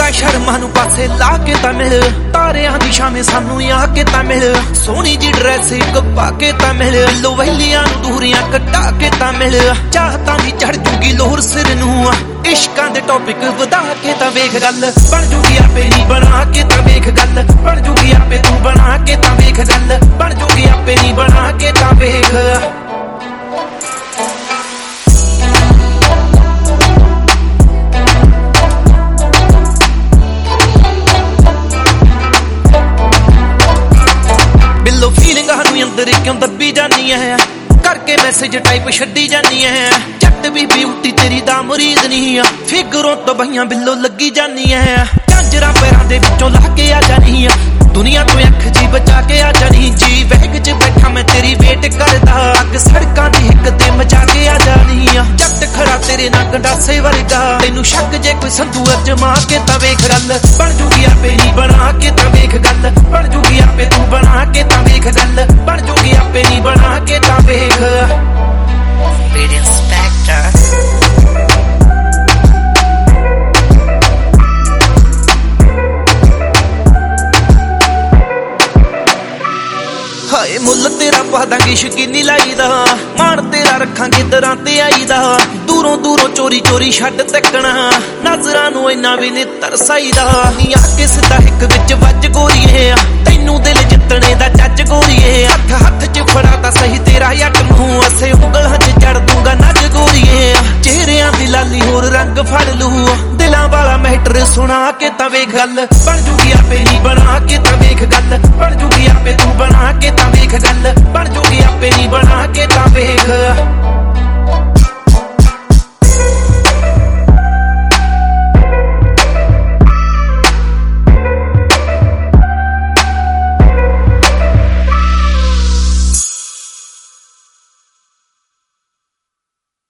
जरा शर्मा नू पासे ला के ता मिल तारियां दी शामे सानू आके ता मिल सोहनी जी ड्रेस एक पाके ता मिल लोवैलियां नू दूरियां कटा के ता मिल चाहतां दी चढ़ जूगी लोहर सिर नू इश्कां दे टॉपिक वधा के ता वेख गल बन जूगी आपे नी बना के ता वेख गल बन जूगी आपे तू बना के ता वेख गल बन जूगी आपे नी बना के ता वेख बिल्लो फीलिंग हानू अंदर क्यों दबी जानी है करके मैसेज टाइप छड्डी जानी है जट भी ब्यूटी तेरी दा मुरीद नहीं फिगरों तो बहियां बिल्लो लगी जानी है झांजरा पैरां दे विचों ला के आ जानी दुनिया तो अख जी बचा के आ जानी जी वहग च बैठा मैं तेरी वेट करदा अग सड़कां दी हिक ते मचा के आ जानी जट खड़ा तेरे नाल गंडासे वर्गा तैनू शक जे कोई संधू अजमा के ता वेख गल बन जूगी आपे नी बना के ता वेख गल बन जूगी आपे तू बना के ता वेख गल बन जूगी आपे नी बना के ता वेख हाय मुल तेरा पादांगे शकीनी लाईदा मान तेरा रखांगे दरां ते आईदा दूरों दूरों चोरी चोरी छड्ड तकना नजरां नू इन्ना भी नी तरसाईदा नी आके सिद्धा हिक विच वज गोरीए तैनू दिल जितने दा जज गोरीए हथ हथ च फड़ा ता सही तेरा यट मूंह असे उंगलां च चढ़ दूंगा नज गोरीए चेहरियां दी लाली होर रंग फड़ लू दिलां वाला मैटर सुना के ता वेख गल बन जूगी आपे नी बना के ता वेख गल बन जूगी आपे तू बना के ता वेख गल बन जूगी आपे नी बना के ता वेख